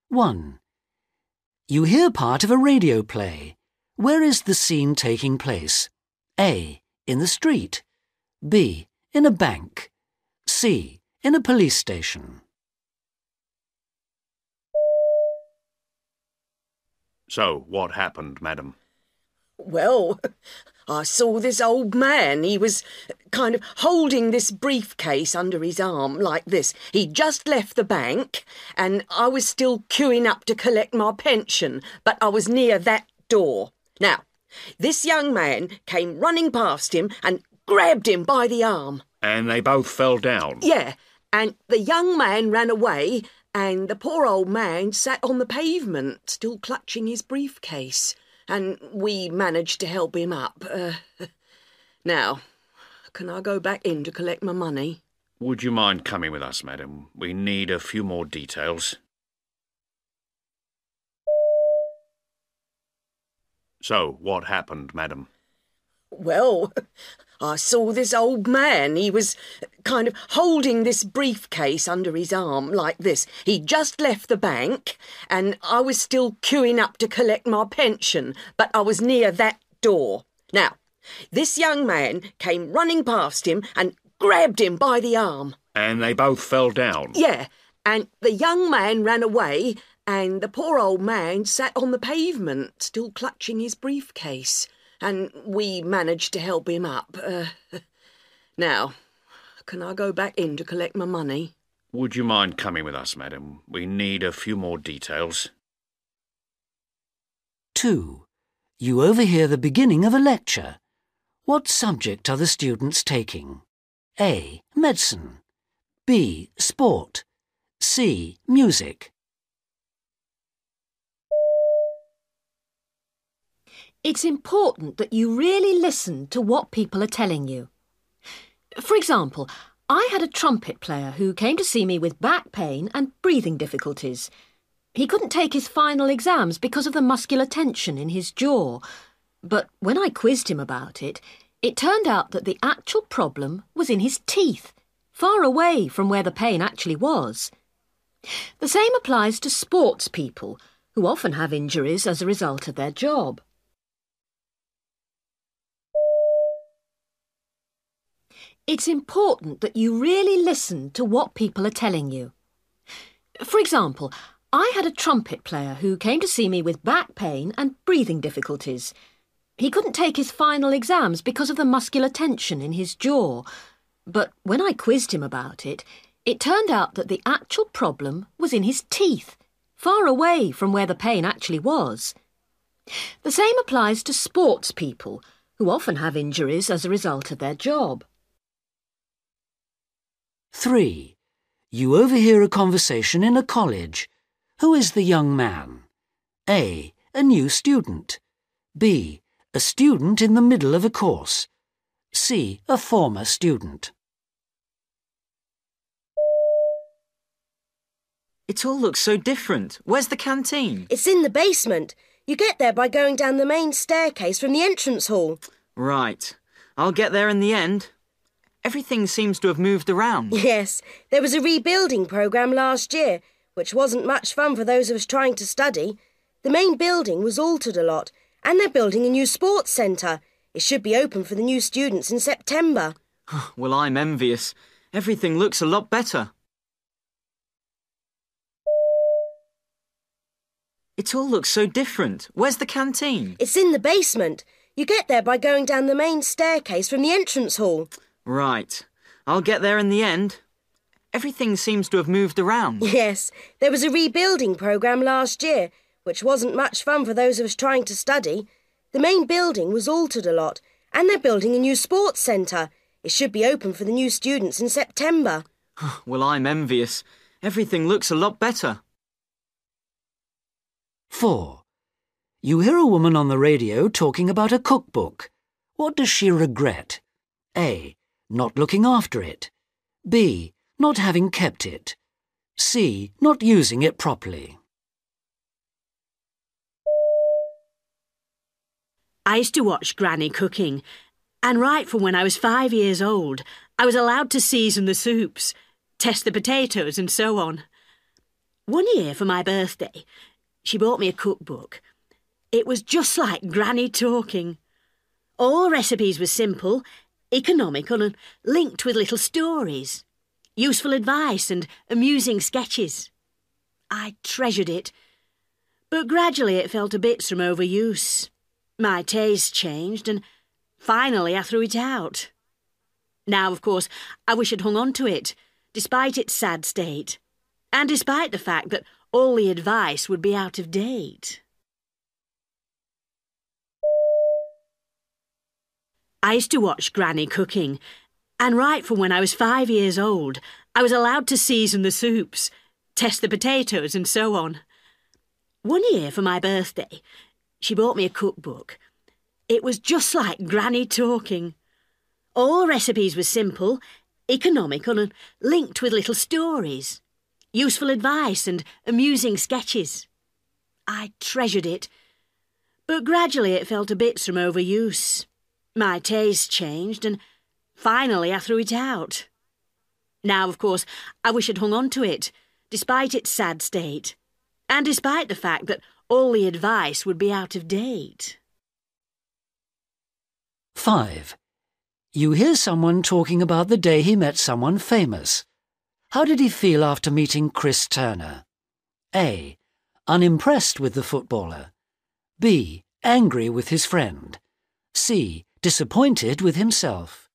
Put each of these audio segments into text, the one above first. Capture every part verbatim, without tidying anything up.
one. You hear part of a radio play. Where is the scene taking place? A. In the street. B. In a bank. C. In a police station. So, what happened, madam? Well, I saw this old man. He was kind of holding this briefcase under his arm like this. He'd just left the bank and I was still queuing up to collect my pension, but I was near that door. Now, this young man came running past him and grabbed him by the arm. And they both fell down? Yeah, and the young man ran away and the poor old man sat on the pavement, still clutching his briefcase. And we managed to help him up. Uh, now, can I go back in to collect my money? Would you mind coming with us, madam? We need a few more details. So, what happened, madam? Well, I saw this old man. He was kind of holding this briefcase under his arm like this. He'd just left the bank and I was still queuing up to collect my pension, but I was near that door. Now, this young man came running past him and grabbed him by the arm. And they both fell down? Yeah, and the young man ran away and the poor old man sat on the pavement, still clutching his briefcase. And we managed to help him up. Uh, now, can I go back in to collect my money? Would you mind coming with us, madam? We need a few more details. two. You overhear the beginning of a lecture. What subject are the students taking? A. Medicine. B. Sport. C. Music. It's important that you really listen to what people are telling you. For example, I had a trumpet player who came to see me with back pain and breathing difficulties. He couldn't take his final exams because of the muscular tension in his jaw. But when I quizzed him about it, it turned out that the actual problem was in his teeth, far away from where the pain actually was. The same applies to sports people, who often have injuries as a result of their job. It's important that you really listen to what people are telling you. For example, I had a trumpet player who came to see me with back pain and breathing difficulties. He couldn't take his final exams because of the muscular tension in his jaw. But when I quizzed him about it, it turned out that the actual problem was in his teeth, far away from where the pain actually was. The same applies to sports people, who often have injuries as a result of their job. three. You overhear a conversation in a college. Who is the young man? A. A new student. B. A student in the middle of a course. C. A former student. It all looks so different. Where's the canteen? It's in the basement. You get there by going down the main staircase from the entrance hall. Right. I'll get there in the end. Everything seems to have moved around. Yes, there was a rebuilding programme last year, which wasn't much fun for those of us trying to study. The main building was altered a lot, and they're building a new sports centre. It should be open for the new students in September. Well, I'm envious. Everything looks a lot better. It all looks so different. Where's the canteen? It's in the basement. You get there by going down the main staircase from the entrance hall. Right. I'll get there in the end. Everything seems to have moved around. Yes, there was a rebuilding programme last year, which wasn't much fun for those of us trying to study. The main building was altered a lot, and they're building a new sports centre. It should be open for the new students in September. Well, I'm envious. Everything looks a lot better. four. You hear a woman on the radio talking about a cookbook. What does she regret? A. Not looking after it. B. Not having kept it. C. Not using it properly. I used to watch Granny cooking, and right from when I was five years old, I was allowed to season the soups, test the potatoes and so on. One year for my birthday, she bought me a cookbook. It was just like Granny talking. All the recipes were simple, economical and linked with little stories, useful advice and amusing sketches. I treasured it, but gradually it fell to bits from overuse. My taste changed and finally I threw it out. Now, of course, I wish I'd hung on to it, despite its sad state, and despite the fact that all the advice would be out of date. I used to watch Granny cooking, and right from when I was five years old, I was allowed to season the soups, test the potatoes and so on. One year for my birthday, she bought me a cookbook. It was just like Granny talking. All the recipes were simple, economical and linked with little stories, useful advice and amusing sketches. I treasured it, but gradually it fell to bits from overuse. My taste changed and finally I threw it out. Now, of course, I wish I'd hung on to it, despite its sad state, and despite the fact that all the advice would be out of date. five. You hear someone talking about the day he met someone famous. How did he feel after meeting Chris Turner? A. Unimpressed with the footballer. B. Angry with his friend. C. Disappointed with himself.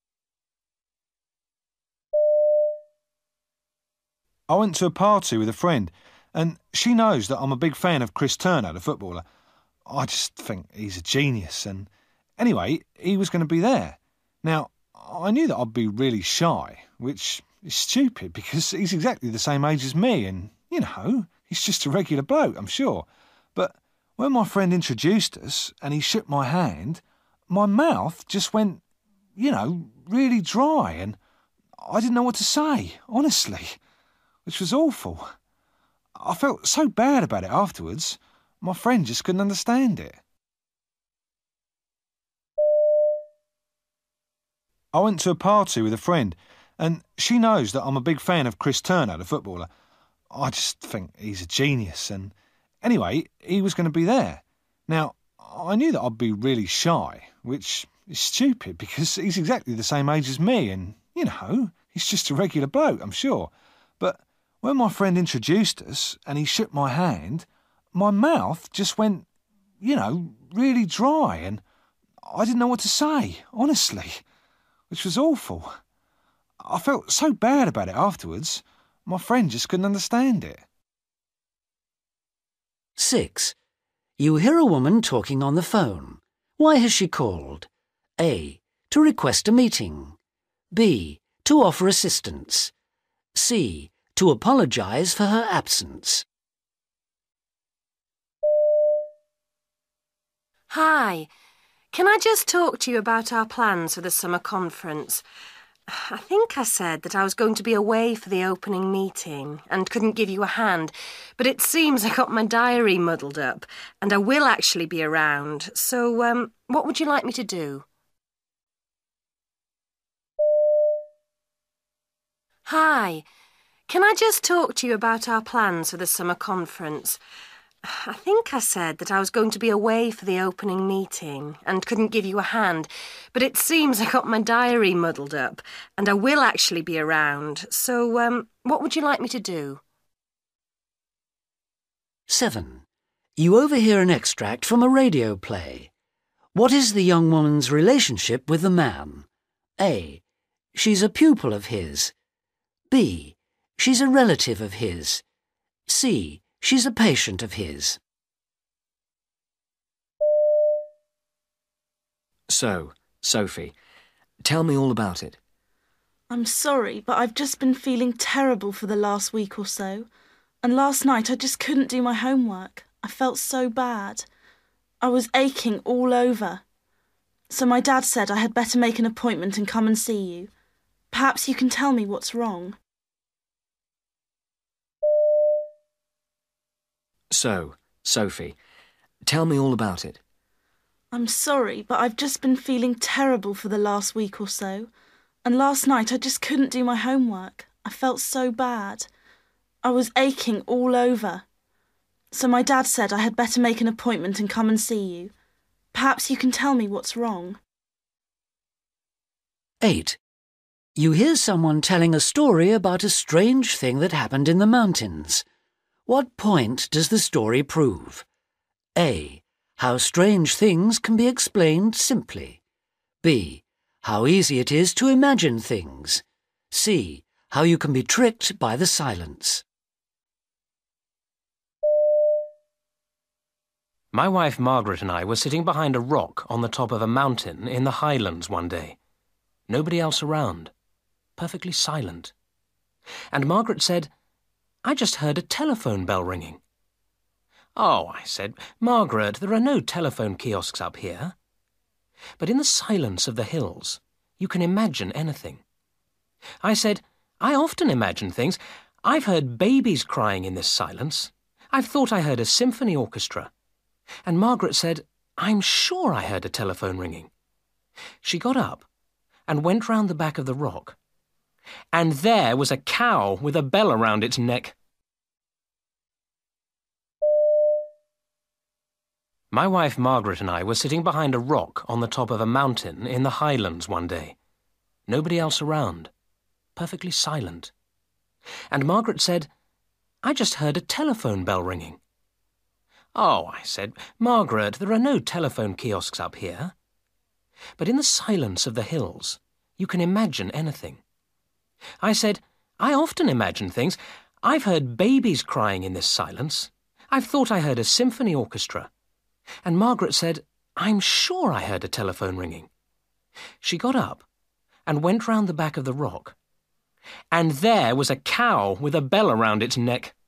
I went to a party with a friend, and she knows that I'm a big fan of Chris Turner, the footballer. I just think he's a genius, and anyway, he was going to be there. Now, I knew that I'd be really shy, which is stupid because he's exactly the same age as me and, you know, he's just a regular bloke, I'm sure. But when my friend introduced us and he shook my hand, my mouth just went, you know, really dry and I didn't know what to say, honestly, which was awful. I felt so bad about it afterwards. My friend just couldn't understand it. I went to a party with a friend, and she knows that I'm a big fan of Chris Turner, the footballer. I just think he's a genius, and anyway, he was going to be there. Now, I knew that I'd be really shy, which is stupid because he's exactly the same age as me, and, you know, he's just a regular bloke, I'm sure. But when my friend introduced us and he shook my hand, my mouth just went, you know, really dry, and I didn't know what to say, honestly, which was awful. I felt so bad about it afterwards. My friend just couldn't understand it. six. You hear a woman talking on the phone. Why has she called? A. To request a meeting. B. To offer assistance. C. To apologise for her absence. Hi. Can I just talk to you about our plans for the summer conference? I think I said that I was going to be away for the opening meeting and couldn't give you a hand, but it seems I got my diary muddled up and I will actually be around. So, um, what would you like me to do? Hi. Can I just talk to you about our plans for the summer conference? I think I said that I was going to be away for the opening meeting and couldn't give you a hand, but it seems I got my diary muddled up and I will actually be around. So, um, what would you like me to do? seven. You overhear an extract from a radio play. What is the young woman's relationship with the man? A. She's a pupil of his. B. She's a relative of his. C. She's a patient of his. So, Sophie, tell me all about it. I'm sorry, but I've just been feeling terrible for the last week or so. And last night I just couldn't do my homework. I felt so bad. I was aching all over. So my dad said I had better make an appointment and come and see you. Perhaps you can tell me what's wrong. So, Sophie, tell me all about it. I'm sorry, but I've just been feeling terrible for the last week or so. And last night I just couldn't do my homework. I felt so bad. I was aching all over. So my dad said I had better make an appointment and come and see you. Perhaps you can tell me what's wrong. eight. You hear someone telling a story about a strange thing that happened in the mountains. What point does the story prove? A. How strange things can be explained simply. B. How easy it is to imagine things. C. How you can be tricked by the silence. My wife Margaret and I were sitting behind a rock on the top of a mountain in the Highlands one day. Nobody else around. Perfectly silent. And Margaret said, "I just heard a telephone bell ringing." "Oh," I said, "Margaret, there are no telephone kiosks up here." But in the silence of the hills, you can imagine anything. I said, "I often imagine things. I've heard babies crying in this silence. I've thought I heard a symphony orchestra." And Margaret said, "I'm sure I heard a telephone ringing." She got up and went round the back of the rock. And there was a cow with a bell around its neck. My wife Margaret and I were sitting behind a rock on the top of a mountain in the Highlands one day. Nobody else around. Perfectly silent. And Margaret said, "I just heard a telephone bell ringing." "Oh," I said, "Margaret, there are no telephone kiosks up here." But in the silence of the hills, you can imagine anything. I said, "I often imagine things. I've heard babies crying in this silence. I've thought I heard a symphony orchestra." And Margaret said, "I'm sure I heard a telephone ringing." She got up and went round the back of the rock. And there was a cow with a bell around its neck.